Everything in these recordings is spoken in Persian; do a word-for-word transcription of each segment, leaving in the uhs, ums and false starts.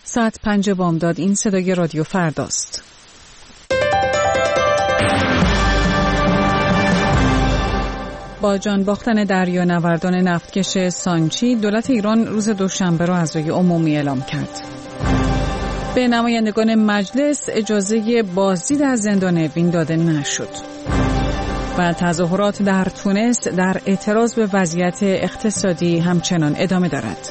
ساعت پنج بامداد. این صدای رادیو فرداست. با جان باختن دریانوردان نفتکش سانچی، دولت ایران روز دوشنبه را عزای عمومی اعلام کرد. به نمایندگان مجلس اجازه بازدید از زندان اوین داده نشد. و تظاهرات در تونس در اعتراض به وضعیت اقتصادی همچنان ادامه دارد.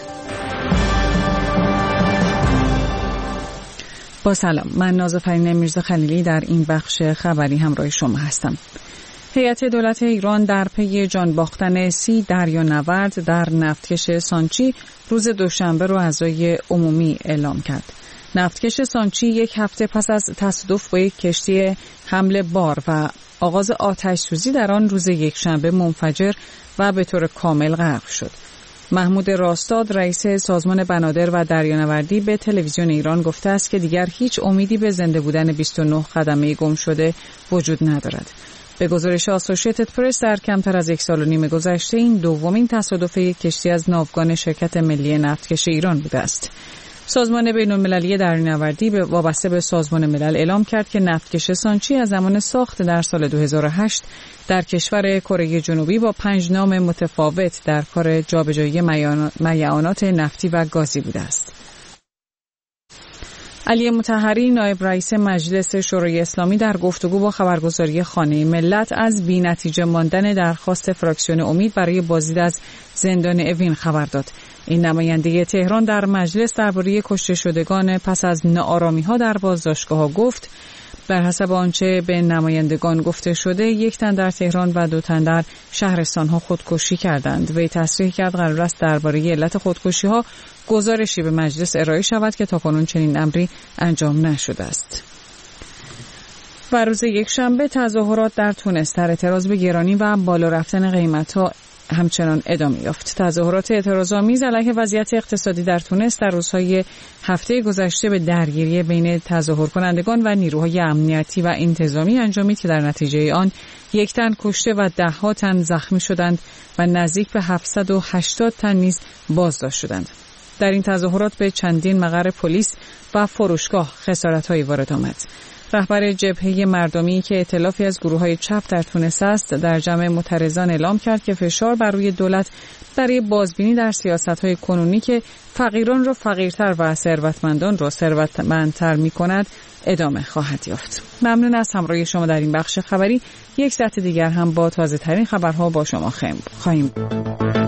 با سلام، من نازافرین میرزا خلیلی در این بخش خبری همراه شما هستم. هیئت دولت ایران در پی جان باختن سی دریانورد در نفتکش سانچی روز دوشنبه رو عزای عمومی اعلام کرد. نفتکش سانچی یک هفته پس از تصادف با یک کشتی حمل بار و آغاز آتش سوزی در آن روز یکشنبه منفجر و به طور کامل غرق شد. محمود راستاد رئیس سازمان بنادر و دریانوردی به تلویزیون ایران گفته است که دیگر هیچ امیدی به زنده بودن بیست و نه خدمه گم شده وجود ندارد. به گزارش آسوشیتد پرس در کمتر از یک سال و نیم گذشته این دومین تصادف یک کشتی از ناوگان شرکت ملی نفتکش ایران بوده است. سازمان بین‌المللی دریانوردی به وابسته به سازمان ملل اعلام کرد که نفتکش سانچی از زمان ساخت در سال دو هزار و هشت در کشور کره جنوبی با پنج نام متفاوت در کار جابجایی میعانات نفتی و گازی بوده است. علی مطهری نایب رئیس مجلس شورای اسلامی در گفتگو با خبرگزاری خانه ملت از بی‌نتیجه ماندن درخواست فراکسیون امید برای بازدید از زندان اوین خبر داد. این نماینده تهران در مجلس درباره کشته شدگان پس از ناآرامی‌ها در بازداشتگاه‌ها گفت بر حسب آنچه به نمایندگان گفته شده یک تن در تهران و دو تن در شهرستان‌ها خودکشی کردند. وی تصریح کرد قرار است درباره علت خودکشی‌ها گزارشی به مجلس ارائه شود که تاکنون چنین امری انجام نشده است. و روز یکشنبه تظاهرات در تونس در اعتراض به گرانی و بالا رفتن قیمت‌ها همچنان ادامه یافت. تظاهرات اعتراض‌آمیز علیه وضعیت اقتصادی در تونس در روزهای هفته گذشته به درگیری بین تظاهر کنندگان و نیروهای امنیتی و انتظامی انجامید که در نتیجه آن یک تن کشته و ده ها تن زخمی شدند و نزدیک به هفتصد و هشتاد تن نیز بازداشت شدند. در این تظاهرات به چندین مقر پلیس و فروشگاه خسارت‌هایی وارد آمد. رهبر جبهه مردمی که ائتلافی از گروه‌های چپ در تونس است در جمع معترضان اعلام کرد که فشار بر روی دولت برای بازبینی در سیاست‌های کنونی که فقیران را فقیرتر و ثروتمندان را ثروتمندتر می‌کند ادامه خواهد یافت. ممنون از همراهی شما در این بخش خبری. یک ساعت دیگر هم با تازه‌ترین خبرها با شما خواهیم بود.